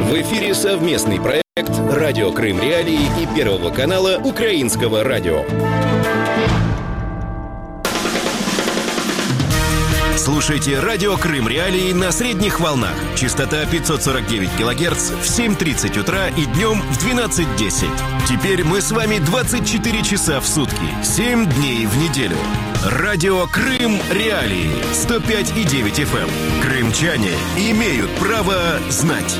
В эфире совместный проект «Радио Крым Реалии» и Первого канала Украинского радио. Слушайте «Радио Крым Реалии» на средних волнах. Частота 549 кГц в 7:30 утра и днем в 12:10. Теперь мы с вами 24 часа в сутки, 7 дней в неделю. «Радио Крым Реалии» 105,9 FM. Крымчане имеют право знать.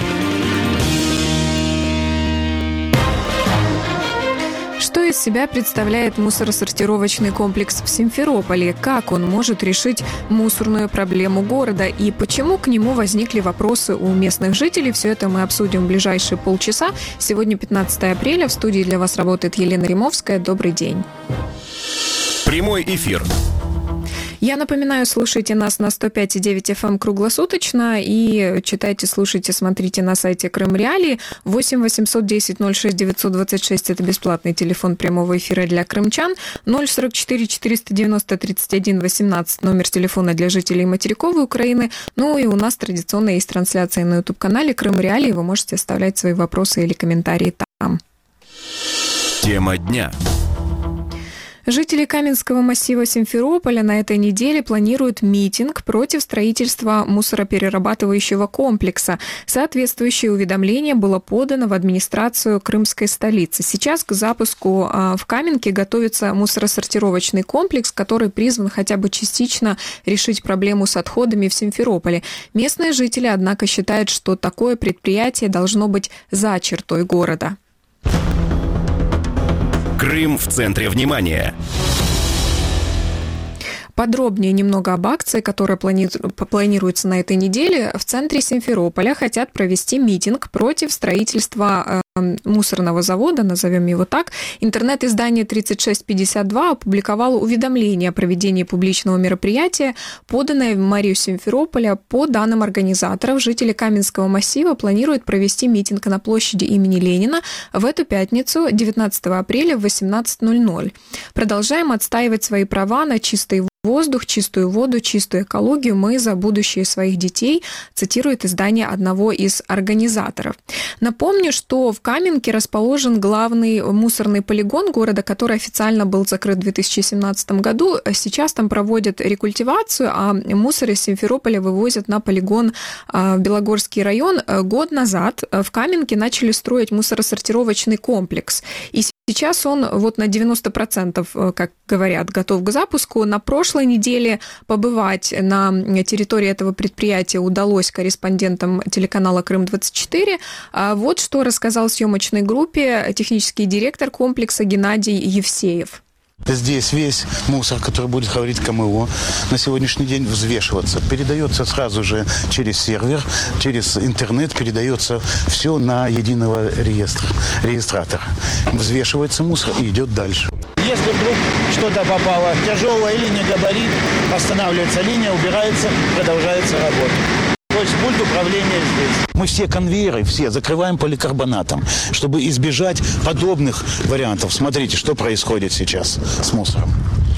Что из себя представляет мусоросортировочный комплекс в Симферополе? Как он может решить мусорную проблему города? И почему к нему возникли вопросы у местных жителей? Все это мы обсудим в ближайшие полчаса. Сегодня 15 апреля. В студии для вас работает Елена Римовская. Добрый день. Прямой эфир. Я напоминаю, слушайте нас на 105,9 FM круглосуточно и читайте, слушайте, смотрите на сайте Крым Реалии. 8 810 06 926 – это бесплатный телефон прямого эфира для крымчан. 044 490 31 18 – номер телефона для жителей материковой Украины. Ну и у нас традиционно есть трансляция на YouTube-канале Крым Реалии. Вы можете оставлять свои вопросы или комментарии там. Тема дня. Жители Каменского массива Симферополя на этой неделе планируют митинг против строительства мусороперерабатывающего комплекса. Соответствующее уведомление было подано в администрацию крымской столицы. Сейчас к запуску в Каменке готовится мусоросортировочный комплекс, который призван хотя бы частично решить проблему с отходами в Симферополе. Местные жители, однако, считают, что такое предприятие должно быть за чертой города. Крым в центре внимания. Подробнее немного об акции, которая планируется на этой неделе. В центре Симферополя хотят провести митинг против строительства мусорного завода, назовем его так. Интернет-издание 3652 опубликовало уведомление о проведении публичного мероприятия, поданное в мэрию Симферополя. По данным организаторов, жители Каменского массива планируют провести митинг на площади имени Ленина в эту пятницу, 19 апреля в 18:00. Продолжаем отстаивать свои права на чистый воздух, чистую воду, чистую экологию. Мы за будущее своих детей, цитирует издание одного из организаторов. Напомню, что в Каменке расположен главный мусорный полигон города, который официально был закрыт в 2017 году. Сейчас там проводят рекультивацию, а мусор из Симферополя вывозят на полигон в Белогорский район. Год назад в Каменке начали строить мусоросортировочный комплекс. И сейчас он вот на 90%, как говорят, готов к запуску. На прошлой неделе побывать на территории этого предприятия удалось корреспондентам телеканала «Крым-24». Вот что рассказал съемочной группе технический директор комплекса Геннадий Евсеев. Здесь весь мусор, который будет говорить КМО, на сегодняшний день взвешиваться. Передается сразу же через сервер, через интернет, передается все на единого регистратора. Взвешивается мусор и идет дальше. Если вдруг что-то попало тяжелое или не габарит, останавливается линия, убирается, продолжается работа. То есть пульт управления здесь. Мы все конвейеры, все закрываем поликарбонатом, чтобы избежать подобных вариантов. Смотрите, что происходит сейчас с мусором.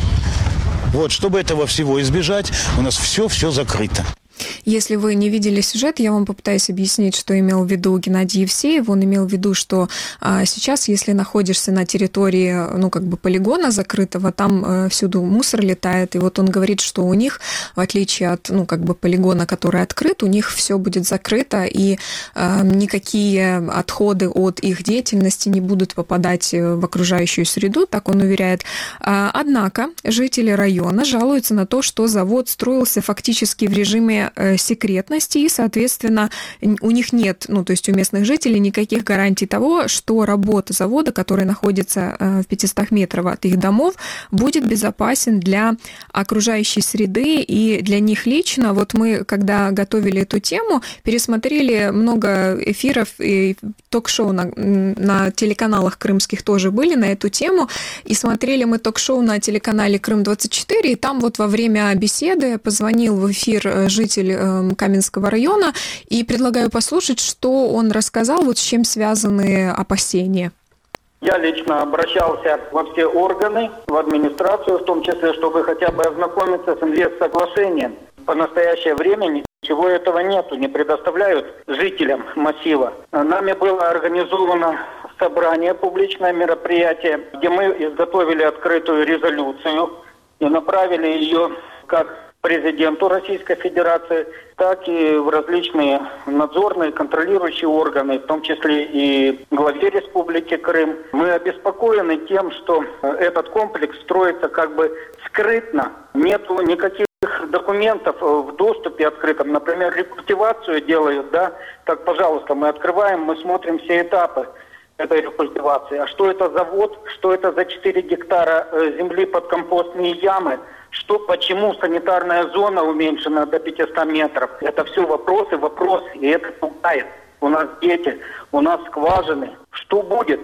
Вот, чтобы этого всего избежать, у нас все закрыто. Если вы не видели сюжет, я вам попытаюсь объяснить, что имел в виду Геннадий Евсеев. Он имел в виду, что сейчас, если находишься на территории, полигона закрытого, там всюду мусор летает. И вот он говорит, что у них, в отличие от, полигона, который открыт, у них все будет закрыто, и никакие отходы от их деятельности не будут попадать в окружающую среду, так он уверяет. Однако жители района жалуются на то, что завод строился фактически в режиме секретности, и, соответственно, у них нет, то есть у местных жителей никаких гарантий того, что работа завода, который находится в 500 метров от их домов, будет безопасен для окружающей среды и для них лично. Вот мы, когда готовили эту тему, пересмотрели много эфиров и ток-шоу на телеканалах крымских тоже были на эту тему, и смотрели мы ток-шоу на телеканале Крым-24, и там вот во время беседы позвонил в эфир житель Каменского района, и предлагаю послушать, что он рассказал, вот с чем связаны опасения. Я лично обращался во все органы, в администрацию, в том числе, чтобы хотя бы ознакомиться с инвестсоглашением. По настоящее время Чего этого нету, не предоставляют жителям массива. Нами было организовано собрание, публичное мероприятие, где мы изготовили открытую резолюцию и направили ее как президенту Российской Федерации, так и в различные надзорные, контролирующие органы, в том числе и главе Республики Крым. Мы обеспокоены тем, что этот комплекс строится как бы скрытно, нету никаких документов в доступе открытом. Например, рекультивацию делают, да, так, пожалуйста, мы открываем, мы смотрим все этапы этой рекультивации. А что это за завод, что это за 4 гектара земли под компостные ямы, почему санитарная зона уменьшена до 500 метров. Это все вопросы, и это пугает. У нас дети, у нас скважины. Что будет?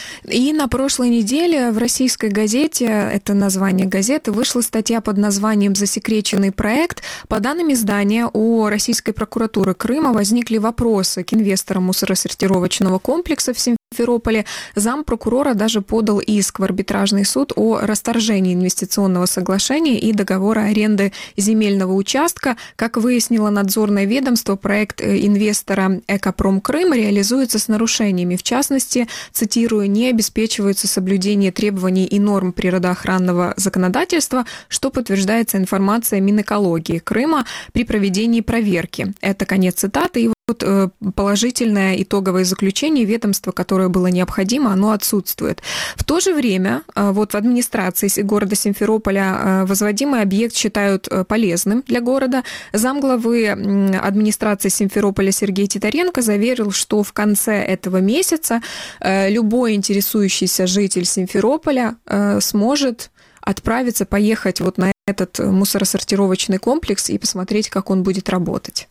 И на прошлой неделе в российской газете, это название газеты, вышла статья под названием «Засекреченный проект». По данным издания, у Российской прокуратуры Крыма возникли вопросы к инвесторам мусоросортировочного комплекса в Симферополе. Зампрокурора даже подал иск в арбитражный суд о расторжении инвестиционного соглашения и договора аренды земельного участка. Как выяснило надзорное ведомство, проект инвестора «Экопром Крым» реализуется с нарушениями. В частности, цитирую, не обеспечивается соблюдение требований и норм природоохранного законодательства, что подтверждается информацией Минэкологии Крыма при проведении проверки. Это конец цитаты. И вот положительное итоговое заключение ведомства, которое было необходимо, оно отсутствует. В то же время вот в администрации города Симферополя возводимый объект считают полезным для города. Замглавы администрации Симферополя Сергей Титаренко заверил, что в конце этого месяца любой интересующийся житель Симферополя сможет отправиться, поехать вот на этот мусоросортировочный комплекс и посмотреть, как он будет работать.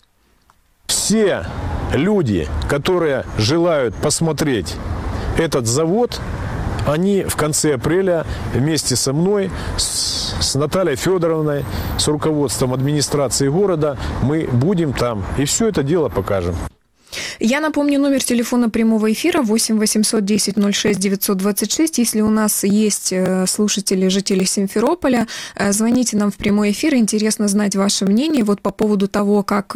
Все люди, которые желают посмотреть этот завод, они в конце апреля вместе со мной, с Натальей Федоровной, с руководством администрации города, мы будем там и все это дело покажем. Я напомню номер телефона прямого эфира 8 810 06 926. Если у нас есть слушатели, жители Симферополя, звоните нам в прямой эфир. Интересно знать ваше мнение вот по поводу того, как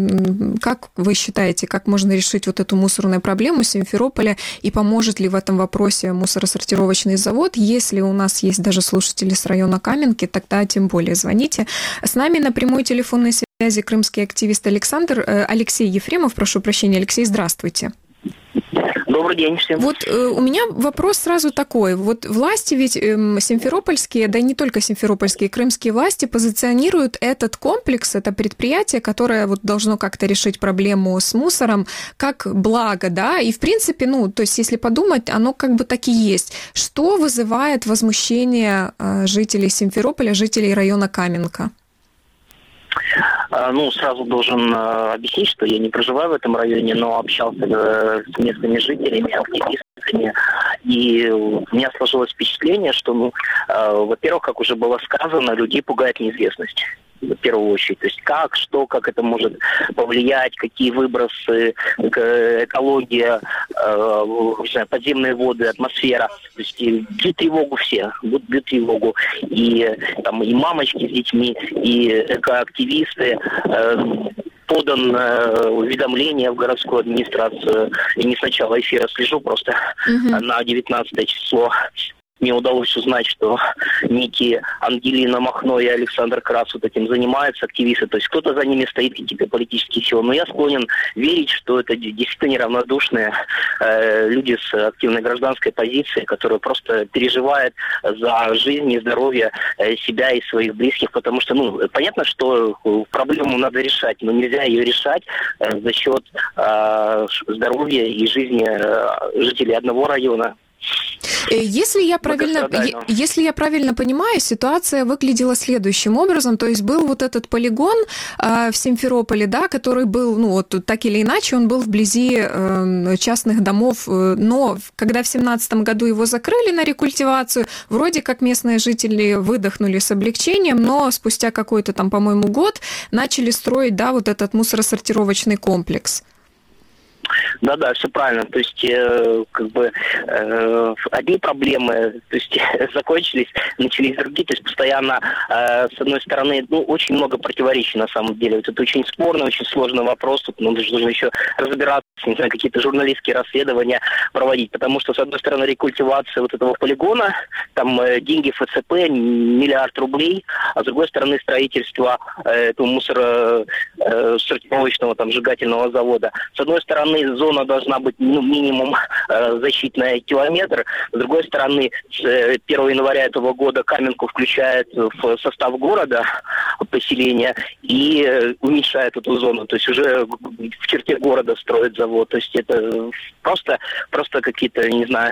вы считаете, как можно решить вот эту мусорную проблему Симферополя и поможет ли в этом вопросе мусоросортировочный завод. Если у нас есть даже слушатели с района Каменки, тогда тем более звоните. С нами на прямой телефонной связи крымский активист Алексей Ефремов. Прошу прощения, Алексей, здравствуйте. Добрый день всем. Вот у меня вопрос сразу такой. Вот власти ведь симферопольские, да и не только симферопольские, крымские власти позиционируют этот комплекс, это предприятие, которое вот должно как-то решить проблему с мусором, как благо, да, и в принципе, то есть если подумать, оно как бы так и есть. Что вызывает возмущение жителей Симферополя, жителей района Каменка? Сразу должен объяснить, что я не проживаю в этом районе, но общался с местными жителями, активистами, и у меня сложилось впечатление, что, во-первых, как уже было сказано, людей пугает неизвестность. В первую очередь. То есть как это может повлиять, какие выбросы, экология, подземные воды, атмосфера. То есть бьют тревогу все, бьют тревогу. И мамочки с детьми, и экоактивисты. Подано уведомление в городскую администрацию. И не с начала эфира слежу, просто на 19 число. Мне удалось узнать, что некие Ангелина Махно и Александр Крас вот этим занимаются, активисты. То есть кто-то за ними стоит, какие-то политические силы. Но я склонен верить, что это действительно неравнодушные люди с активной гражданской позицией, которые просто переживают за жизнь и здоровье себя и своих близких. Потому что, понятно, что проблему надо решать, но нельзя ее решать за счет здоровья и жизни жителей одного района. Если я правильно понимаю, ситуация выглядела следующим образом. То есть был вот этот полигон в Симферополе, да, который был, так или иначе, он был вблизи частных домов. Но когда в 2017 году его закрыли на рекультивацию, вроде как местные жители выдохнули с облегчением, но спустя какой-то там, по-моему, год начали строить, да, вот этот мусоросортировочный комплекс. Да, все правильно. То есть, одни проблемы, то есть, закончились, начались другие. То есть, постоянно, с одной стороны, очень много противоречий на самом деле. Вот это очень спорный, очень сложный вопрос. Тут нужно еще разбираться, не знаю, какие-то журналистские расследования проводить. Потому что, с одной стороны, рекультивация вот этого полигона, там деньги ФЦП, 1 миллиард рублей, а с другой стороны, строительство этого мусоросортировочного там сжигательного завода. С одной стороны, зона должна быть минимум защитная километр. С другой стороны, с 1 января этого года Каменку включает в состав города поселения и уменьшает эту зону. То есть уже в черте города строит завод. То есть это просто какие-то, не знаю,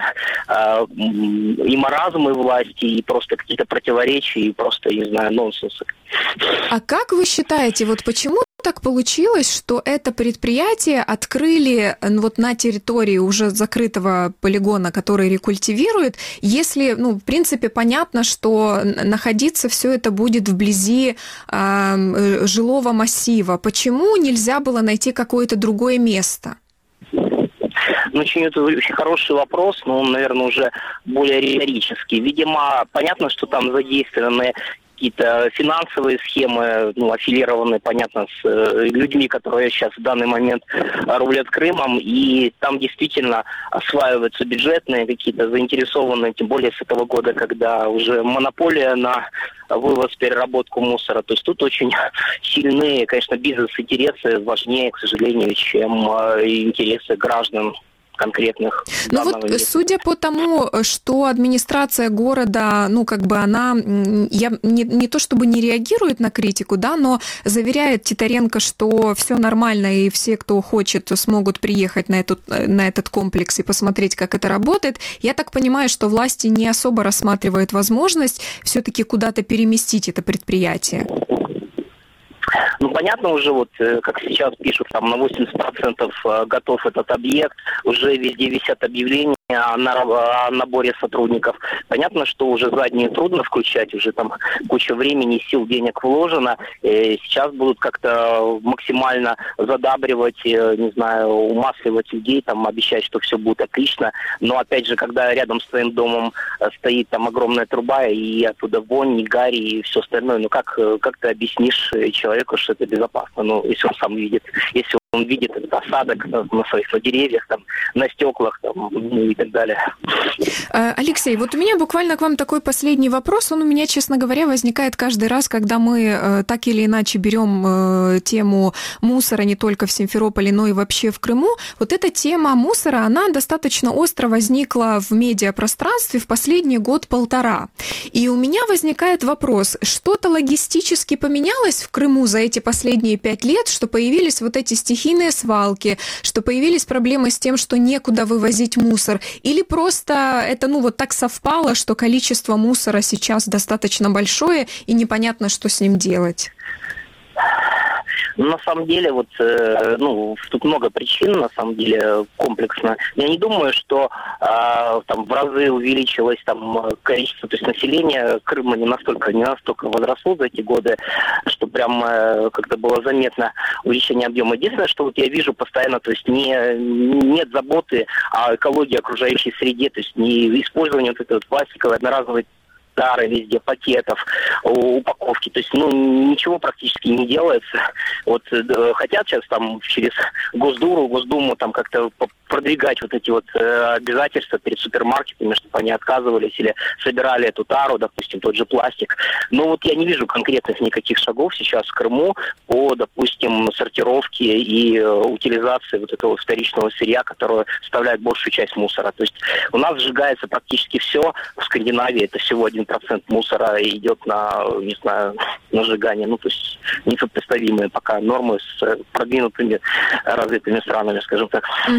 и маразмы власти, и просто какие-то противоречия, и просто, не знаю, нонсенсы. А как вы считаете, вот почему так получилось, что это предприятие открыли вот на территории уже закрытого полигона, который рекультивирует, если, в принципе, понятно, что находиться все это будет вблизи жилого массива. Почему нельзя было найти какое-то другое место? Это очень хороший вопрос, но он, наверное, уже более риторический. Видимо, понятно, что там задействованы какие-то финансовые схемы, аффилированные, понятно, с людьми, которые сейчас в данный момент рулят Крымом, и там действительно осваиваются бюджетные какие-то заинтересованные, тем более с этого года, когда уже монополия на вывоз, переработку мусора. То есть тут очень сильные, конечно, бизнес-интересы важнее, к сожалению, чем интересы граждан конкретных. Судя по тому, что администрация города, она не то чтобы не реагирует на критику, но заверяет Титаренко, что все нормально, и все, кто хочет, смогут приехать на этот комплекс и посмотреть, как это работает. Я так понимаю, что власти не особо рассматривают возможность все-таки куда-то переместить это предприятие. Понятно уже, как сейчас пишут, там на 80% готов этот объект, уже везде висят объявления о наборе сотрудников. Понятно, что уже задние трудно включать, уже там куча времени, сил, денег вложено. Сейчас будут как-то максимально задабривать, не знаю, умасливать людей, там обещать, что все будет отлично. Но опять же, когда рядом с твоим домом стоит там огромная труба, и оттуда вонь, и гарь, и все остальное, как ты объяснишь человеку, что это безопасно? Если он сам видит, если он видит этот осадок на своих деревьях, там, на стеклах, там, и так далее. Алексей, у меня буквально к вам такой последний вопрос. Он у меня, честно говоря, возникает каждый раз, когда мы так или иначе берем тему мусора не только в Симферополе, но и вообще в Крыму. Эта тема мусора, она достаточно остро возникла в медиапространстве в последний год-полтора. И у меня возникает вопрос, что-то логистически поменялось в Крыму за эти последние 5 лет, что появились эти стихийные свалки, что появились проблемы с тем, что некуда вывозить мусор, или просто это, так совпало, что количество мусора сейчас достаточно большое, и непонятно, что с ним делать? На самом деле, тут много причин, на самом деле, комплексно. Я не думаю, что там в разы увеличилось там количество, то есть население Крыма не настолько возросло за эти годы, что прям как-то было заметно увеличение объема. Единственное, что я вижу постоянно, то есть нет заботы о экологии, окружающей среде, то есть не использование этой пластиковой одноразовой тары везде, пакетов, упаковки. То есть, ничего практически не делается. Хотят сейчас там через Госдуму там как-то продвигать эти обязательства перед супермаркетами, чтобы они отказывались или собирали эту тару, допустим, тот же пластик. Но я не вижу конкретных никаких шагов сейчас в Крыму по, допустим, сортировке и утилизации этого вторичного сырья, которое составляет большую часть мусора. То есть у нас сжигается практически все. В Скандинавии это всего 1% мусора идет на сжигание. То есть несопоставимые пока нормы с продвинутыми развитыми странами, скажем так. Я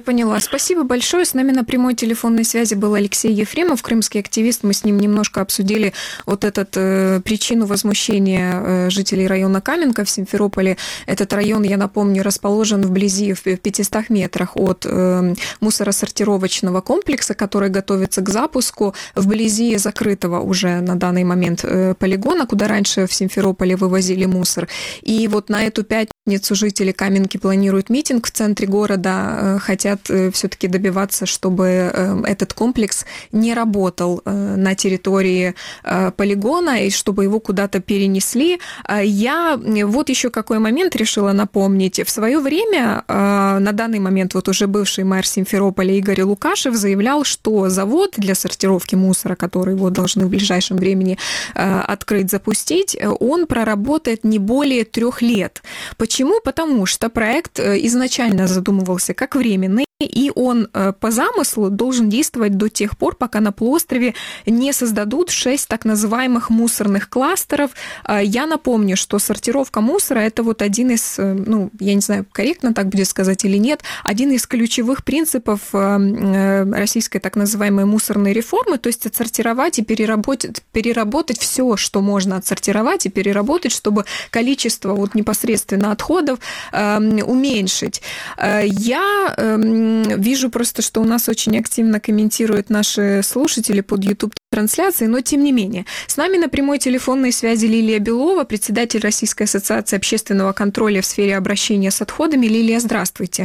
поняла. Спасибо большое. С нами на прямой телефонной связи был Алексей Ефремов, крымский активист. Мы с ним немножко обсудили вот эту причину возмущения жителей района Каменка в Симферополе. Этот район, я напомню, расположен вблизи, в 500 метрах от мусоросортировочного комплекса, который готовится к запуску, вблизи закрытого уже на данный момент полигона, куда раньше в Симферополе вывозили мусор. И вот на эту пятницу жители Каменки планируют митинг в центре города, хотят все-таки добиваться, чтобы этот комплекс не работал на территории полигона и чтобы его куда-то перенесли. Я вот еще какой момент решила напомнить. В свое время, на данный момент, вот уже бывший мэр Симферополя Игорь Лукашев заявлял, что завод для сортировки мусора, который его должны в ближайшем времени открыть, запустить, он проработает не более 3 лет. Почему? Потому что проект изначально задумывался как временный, и он по замыслу должен действовать до тех пор, пока на полуострове не создадут 6 так называемых мусорных кластеров. Я напомню, что сортировка мусора – это вот один из, я не знаю, корректно так будет сказать или нет, один из ключевых принципов российской так называемой мусорной реформы, то есть отсортировать и переработать все, что можно отсортировать и переработать, чтобы количество вот непосредственно отходов уменьшить. Я вижу просто, что у нас очень активно комментируют наши слушатели под YouTube-трансляцией, но тем не менее. С нами на прямой телефонной связи Лилия Белова, председатель Российской ассоциации общественного контроля в сфере обращения с отходами. Лилия, здравствуйте.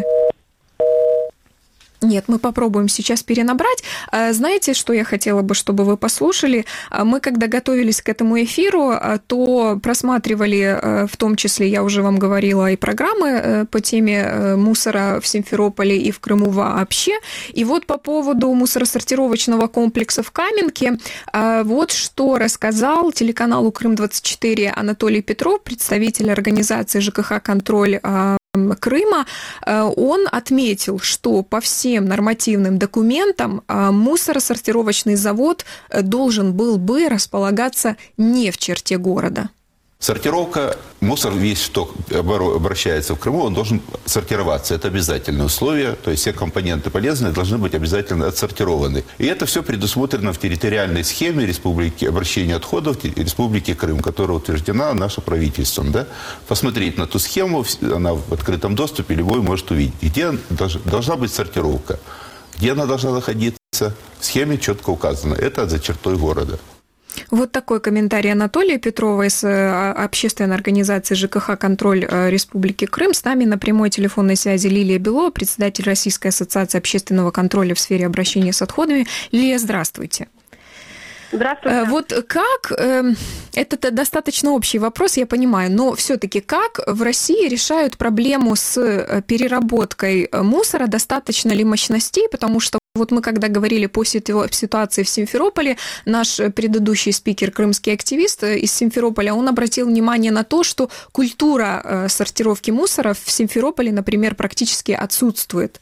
Нет, мы попробуем сейчас перенабрать. Знаете, что я хотела бы, чтобы вы послушали? Мы, когда готовились к этому эфиру, то просматривали, в том числе, я уже вам говорила, и программы по теме мусора в Симферополе и в Крыму вообще. И вот по поводу мусоросортировочного комплекса в Каменке, вот что рассказал телеканалу «Крым-24» Анатолий Петров, представитель организации ЖКХ «Контроль» Крыма. Он отметил, что по всем нормативным документам мусоросортировочный завод должен был бы располагаться не в черте города. Сортировка, мусор весь, что обращается в Крыму, он должен сортироваться. Это обязательное условие. То есть все компоненты полезные должны быть обязательно отсортированы. И это все предусмотрено в территориальной схеме Республики обращения отходов Республики Крым, которая утверждена нашим правительством. Да? Посмотреть на ту схему, она в открытом доступе, любой может увидеть. Где должна быть сортировка, где она должна находиться, в схеме четко указано. Это за чертой города. Вот такой комментарий Анатолия Петрова из общественной организации ЖКХ «Контроль» Республики Крым. С нами на прямой телефонной связи Лилия Белова, председатель Российской ассоциации общественного контроля в сфере обращения с отходами. Лилия, здравствуйте. Здравствуйте. Вот как, это достаточно общий вопрос, я понимаю, но все-таки как в России решают проблему с переработкой мусора, достаточно ли мощностей, потому что вот мы когда говорили по ситуации в Симферополе, наш предыдущий спикер, крымский активист из Симферополя, он обратил внимание на то, что культура сортировки мусора в Симферополе, например, практически отсутствует.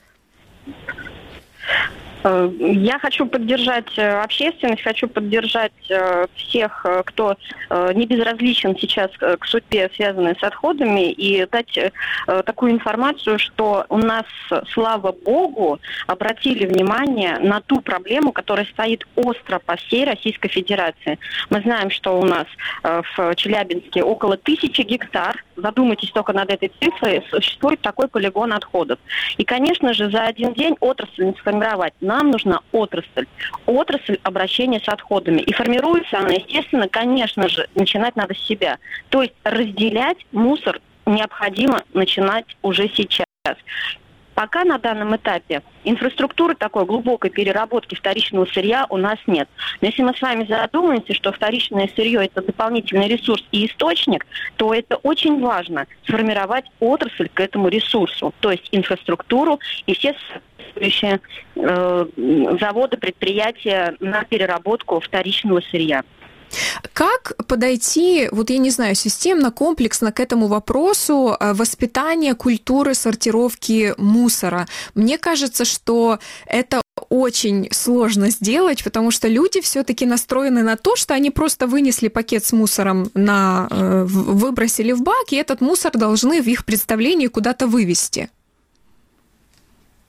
Я хочу поддержать общественность, хочу поддержать всех, кто не безразличен сейчас к судьбе, связанной с отходами, и дать такую информацию, что у нас, слава богу, обратили внимание на ту проблему, которая стоит остро по всей Российской Федерации. Мы знаем, что у нас в Челябинске около 1000 гектар, задумайтесь только над этой цифрой, существует такой полигон отходов. И, конечно же, за один день отрасль не сформировать. Нам нужна отрасль обращения с отходами. И формируется она, естественно, конечно же, начинать надо с себя. То есть разделять мусор необходимо начинать уже сейчас. Пока на данном этапе инфраструктуры такой глубокой переработки вторичного сырья у нас нет. Но если мы с вами задумаемся, что вторичное сырье – это дополнительный ресурс и источник, то это очень важно – сформировать отрасль к этому ресурсу, то есть инфраструктуру и все соответствующие заводы, предприятия на переработку вторичного сырья. Как подойти, вот я не знаю, системно, комплексно к этому вопросу воспитания культуры сортировки мусора? Мне кажется, что это очень сложно сделать, потому что люди все-таки настроены на то, что они просто вынесли пакет с мусором, выбросили в бак, и этот мусор должны в их представлении куда-то вывести.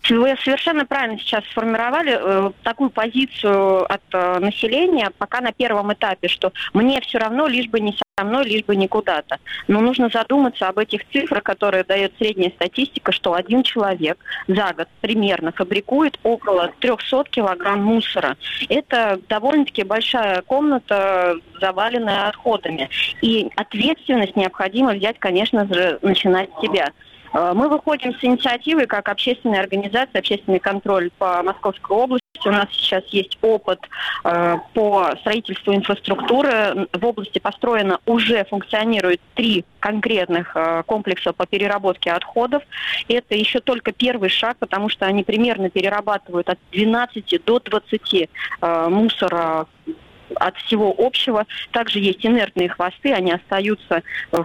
Вы совершенно правильно сейчас сформировали такую позицию от населения, пока на первом этапе, что мне все равно, лишь бы не со мной, лишь бы не куда-то. Но нужно задуматься об этих цифрах, которые дает средняя статистика, что один человек за год примерно фабрикует около 300 килограмм мусора. Это довольно-таки большая комната, заваленная отходами. И ответственность необходимо взять, конечно же, начинать с себя. Мы выходим с инициативой как общественная организация, общественный контроль по Московской области. У нас сейчас есть опыт по строительству инфраструктуры. В области построено, уже функционирует 3 конкретных комплекса по переработке отходов. Это еще только первый шаг, потому что они примерно перерабатывают от 12 до 20 мусора от всего общего. Также есть инертные хвосты, они остаются в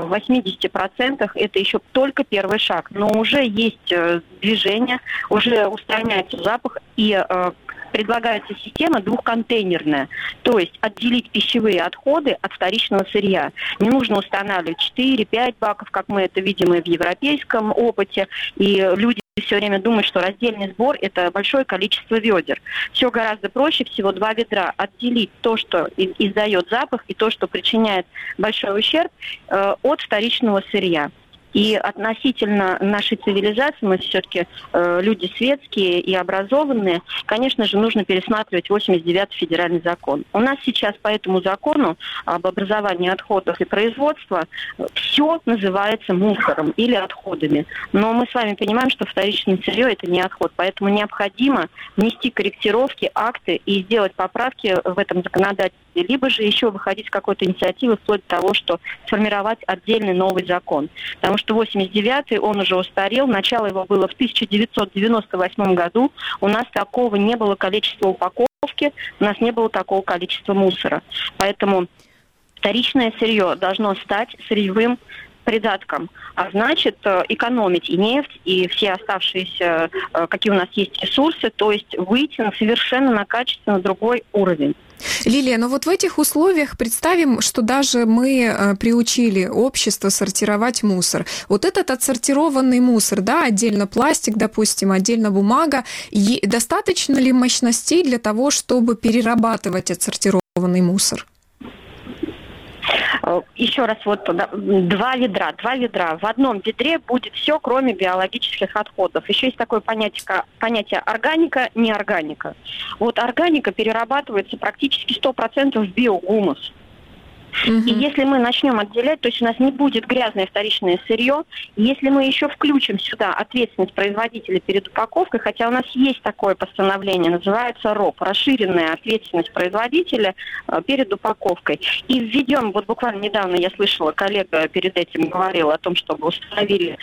80%. Это еще только первый шаг. Но уже есть движение, уже устраняется запах, и предлагается система двухконтейнерная. То есть отделить пищевые отходы от вторичного сырья. Не нужно устанавливать 4-5 баков, как мы это видим и в европейском опыте. И люди все время думают, что раздельный сбор – это большое количество ведер. Все гораздо проще, всего 2 ведра. Отделить то, что издает запах, и то, что причиняет большой ущерб, от вторичного сырья. И относительно нашей цивилизации, мы все-таки люди светские и образованные, конечно же, нужно пересматривать 89-й федеральный закон. У нас сейчас по этому закону об образовании отходов и производства все называется мусором или отходами. Но мы с вами понимаем, что вторичное сырье – это не отход, поэтому необходимо внести корректировки, акты и сделать поправки в этом законодательстве, либо же еще выходить с какой-то инициативы вплоть до того, что сформировать отдельный новый закон. Потому что 89-й, он уже устарел, начало его было в 1998 году, у нас такого не было количества упаковки, у нас не было такого количества мусора. Поэтому вторичное сырье должно стать сырьевым придатком, а значит экономить и нефть, и все оставшиеся, какие у нас есть ресурсы, то есть выйти на качественно другой уровень. Лилия, но вот в этих условиях представим, что даже мы приучили общество сортировать мусор. Вот этот отсортированный мусор, да, отдельно пластик, допустим, отдельно бумага, достаточно ли мощностей для того, чтобы перерабатывать отсортированный мусор? Еще раз, вот 2 ведра. В одном ведре будет все, кроме биологических отходов. Еще есть такое понятие органика, неорганика. Вот органика перерабатывается практически 100% в биогумус. И если мы начнем отделять, то есть у нас не будет грязное вторичное сырье. Если мы еще включим сюда ответственность производителя перед упаковкой, хотя у нас есть такое постановление, называется РОП, расширенная ответственность производителя перед упаковкой. И введем, вот буквально недавно я слышала, коллега перед этим говорил о том, чтобы установили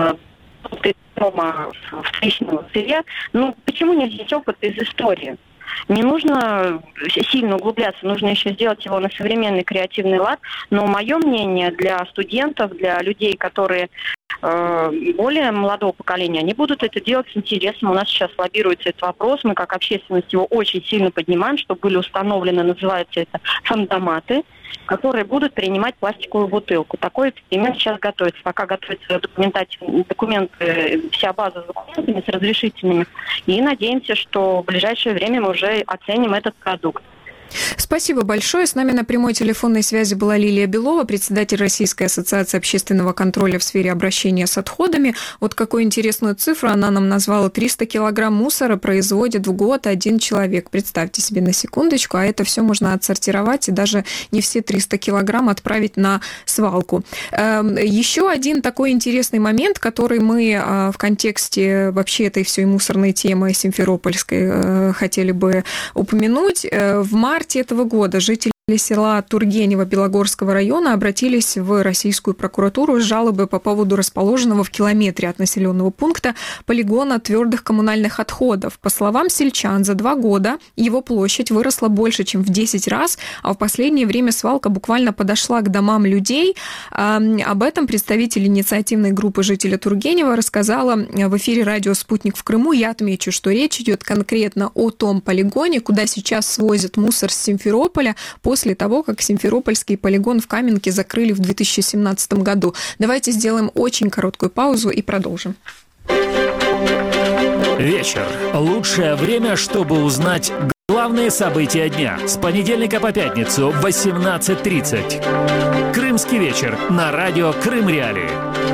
вторичного сырья. Ну, почему не взять опыт из истории? Не нужно сильно углубляться, нужно еще сделать его на современный креативный лад. Но мое мнение, для студентов, для людей, которые более молодого поколения, они будут это делать с интересом. У нас сейчас лоббируется этот вопрос, мы как общественность его очень сильно поднимаем, чтобы были установлены, называется это, фандоматы, которые будут принимать пластиковую бутылку. Такой эксперимент сейчас готовится. Пока готовятся документы, вся база с документами, с разрешительными. И надеемся, что в ближайшее время мы уже оценим этот продукт. Спасибо большое. С нами на прямой телефонной связи была Лилия Белова, председатель Российской ассоциации общественного контроля в сфере обращения с отходами. Вот какую интересную цифру она нам назвала. 300 килограмм мусора производит в год один человек. Представьте себе на секундочку, а это все можно отсортировать и даже не все 300 килограмм отправить на свалку. Еще один такой интересный момент, который мы в контексте вообще этой всей мусорной темы симферопольской хотели бы упомянуть. В марте этого года жители села Тургенева Белогорского района обратились в Российскую прокуратуру с жалобой по поводу расположенного в километре от населенного пункта полигона твердых коммунальных отходов. По словам сельчан, за 2 года его площадь выросла больше, чем в 10 раз, а в последнее время свалка буквально подошла к домам людей. Об этом представитель инициативной группы жителя Тургенева рассказала в эфире радио «Спутник» в Крыму. Я отмечу, что речь идет конкретно о том полигоне, куда сейчас свозят мусор с Симферополя после того, как Симферопольский полигон в Каменке закрыли в 2017 году. Давайте сделаем очень короткую паузу и продолжим. вечер. Лучшее время, чтобы узнать главные события дня. С понедельника по пятницу в 18:30. Крымский вечер на радио Крым Реалии.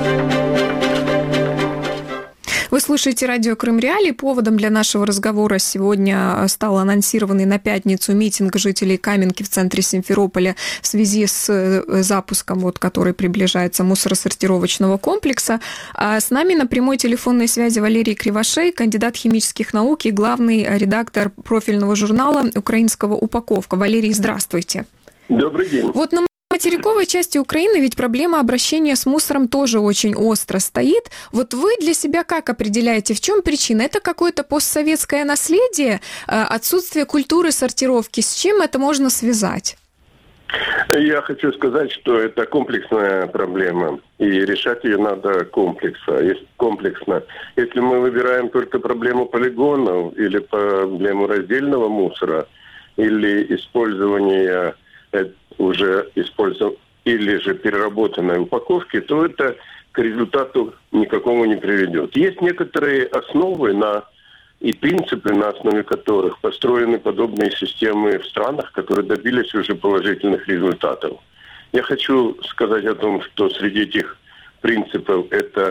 Вы слушаете радио Крым Реалии. Поводом для нашего разговора сегодня стал анонсированный на пятницу митинг жителей Каменки в центре Симферополя в связи с запуском, который приближается, мусоросортировочного комплекса. А с нами на прямой телефонной связи Валерий Кривошей, кандидат химических наук и главный редактор профильного журнала украинского «Упаковка». Валерий, здравствуйте. Добрый день. На материковой части Украины ведь проблема обращения с мусором тоже очень остро стоит. Вы для себя как определяете, в чем причина? Это какое-то постсоветское наследие, отсутствие культуры сортировки? С чем это можно связать? Я хочу сказать, что это комплексная проблема, и решать ее надо комплексно. Если мы выбираем только проблему полигонов или проблему раздельного мусора, или использования или же переработанной упаковки, то это к результату никакому не приведет. Есть некоторые основы и принципы, на основе которых построены подобные системы в странах, которые добились уже положительных результатов. Я хочу сказать о том, что среди этих принципов это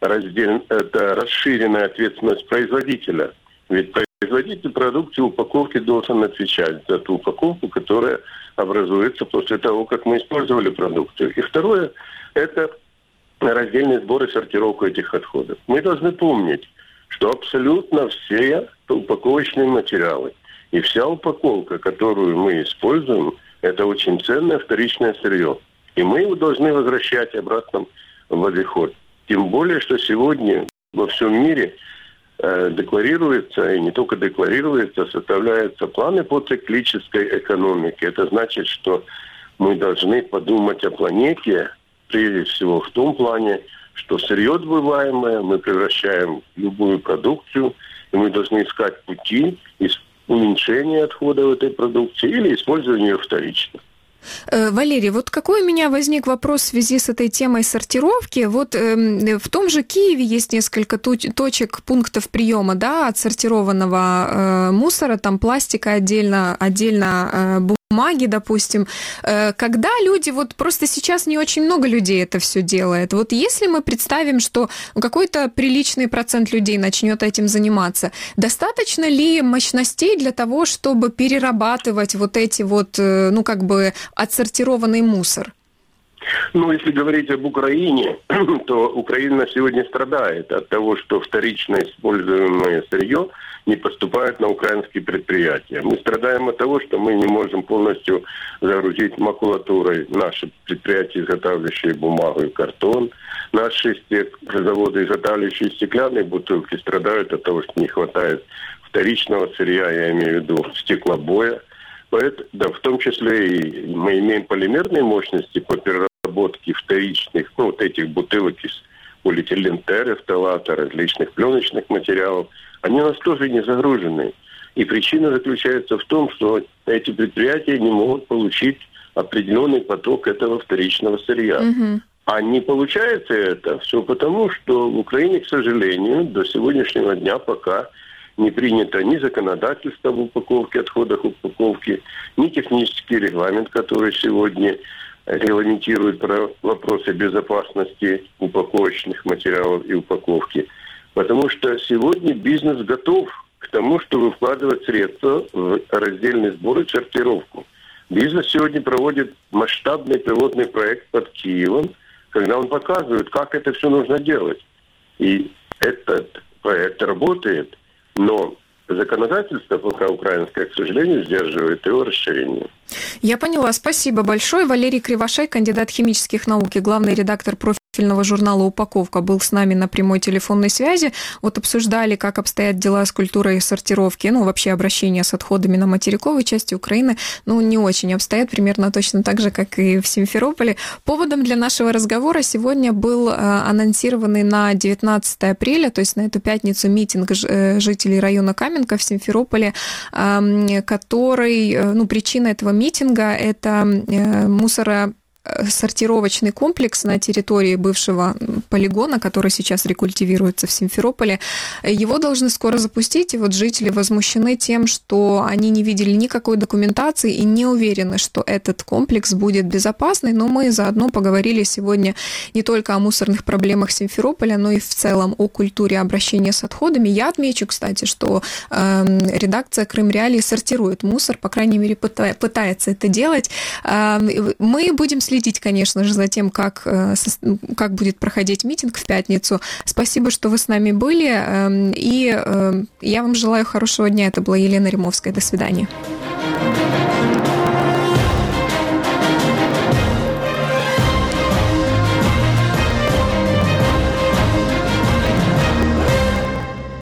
расширенная ответственность производителя. Ведь производитель продукции упаковки должен отвечать за ту упаковку, которая образуется после того, как мы использовали продукцию. И второе – это раздельный сбор и сортировка этих отходов. Мы должны помнить, что абсолютно все упаковочные материалы и вся упаковка, которую мы используем, это очень ценное вторичное сырье. И мы его должны возвращать обратно в обиход. Тем более, что сегодня во всем мире декларируется, и не только декларируется, составляются планы по циклической экономике. Это значит, что мы должны подумать о планете, прежде всего в том плане, что сырье добываемое мы превращаем в любую продукцию, и мы должны искать пути уменьшения отходов этой продукции или использования ее вторично. Валерий, какой у меня возник вопрос в связи с этой темой сортировки. В том же Киеве есть несколько точек, пунктов приема, отсортированного мусора, там пластика отдельно бумаги, допустим. Когда люди, просто сейчас не очень много людей это все делает. Если мы представим, что какой-то приличный процент людей начнет этим заниматься, достаточно ли мощностей для того, чтобы перерабатывать эти отсортированный мусор? Если говорить об Украине, то Украина сегодня страдает от того, что вторично используемое сырье не поступает на украинские предприятия. Мы страдаем от того, что мы не можем полностью загрузить макулатурой наши предприятия, изготавливающие бумагу и картон. Наши заводы, изготавливающие стеклянные бутылки, страдают от того, что не хватает вторичного сырья, я имею в виду стеклобоя. В том числе и мы имеем полимерные мощности по переработке вторичных, этих бутылок из полиэтилен, фталата, различных пленочных материалов. Они у нас тоже не загружены. И причина заключается в том, что эти предприятия не могут получить определенный поток этого вторичного сырья. Угу. А не получается это все потому, что в Украине, к сожалению, до сегодняшнего дня пока не принято ни законодательство в упаковке, отходах упаковки, ни технический регламент, который сегодня регламентирует вопросы безопасности упаковочных материалов и упаковки. Потому что сегодня бизнес готов к тому, чтобы вкладывать средства в раздельный сбор и сортировку. Бизнес сегодня проводит масштабный пилотный проект под Киевом, когда он показывает, как это все нужно делать. И этот проект работает, но законодательство пока украинское, к сожалению, сдерживает его расширение. Я поняла. Спасибо большое. Валерий Кривошей, кандидат химических наук и главный редактор профильного журнала «Упаковка», был с нами на прямой телефонной связи. Обсуждали, как обстоят дела с культурой сортировки, вообще обращения с отходами на материковой части Украины, не очень обстоят, примерно точно так же, как и в Симферополе. Поводом для нашего разговора сегодня был анонсированный на 19 апреля, то есть на эту пятницу, митинг жителей района Каменка в Симферополе, который, причина этого митинга – это сортировочный комплекс на территории бывшего полигона, который сейчас рекультивируется в Симферополе. Его должны скоро запустить, и вот жители возмущены тем, что они не видели никакой документации и не уверены, что этот комплекс будет безопасный, но мы заодно поговорили сегодня не только о мусорных проблемах Симферополя, но и в целом о культуре обращения с отходами. Я отмечу, кстати, что редакция Крым Реалии сортирует мусор, по крайней мере, пытается это делать. Мы будем следить, конечно же, за тем, как будет проходить митинг в пятницу. Спасибо, что вы с нами были, и я вам желаю хорошего дня. Это была Елена Римовская. До свидания.